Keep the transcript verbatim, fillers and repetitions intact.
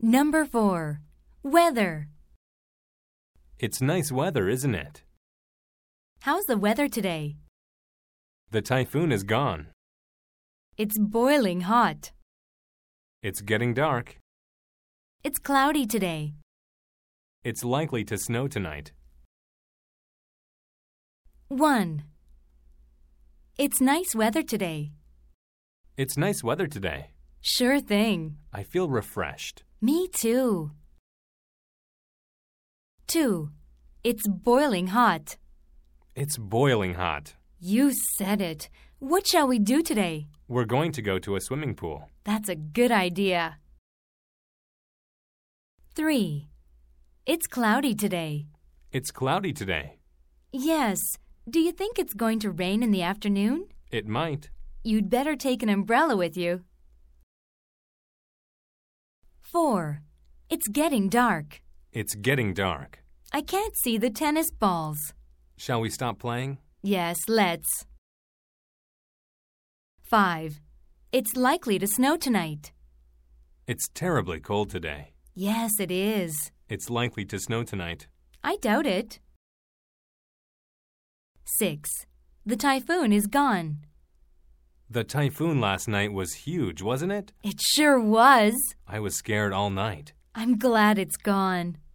Number four. Weather. It's nice weather, isn't it? How's the weather today? The typhoon is gone. It's boiling hot. It's getting dark. It's cloudy today. It's likely to snow tonight. one. It's nice weather today. It's nice weather today. Sure thing. I feel refreshed. Me too. two. It's boiling hot. It's boiling hot. You said it. What shall we do today? We're going to go to a swimming pool. That's a good idea. three. It's cloudy today. It's cloudy today. Yes. Do you think it's going to rain in the afternoon? It might. You'd better take an umbrella with you. four. It's getting dark. It's getting dark. I can't see the tennis balls. Shall we stop playing? Yes, let's. five. It's likely to snow tonight. It's terribly cold today. Yes, it is. It's likely to snow tonight. I doubt it. six. The typhoon is gone. The typhoon last night was huge, wasn't it? It sure was. I was scared all night. I'm glad it's gone.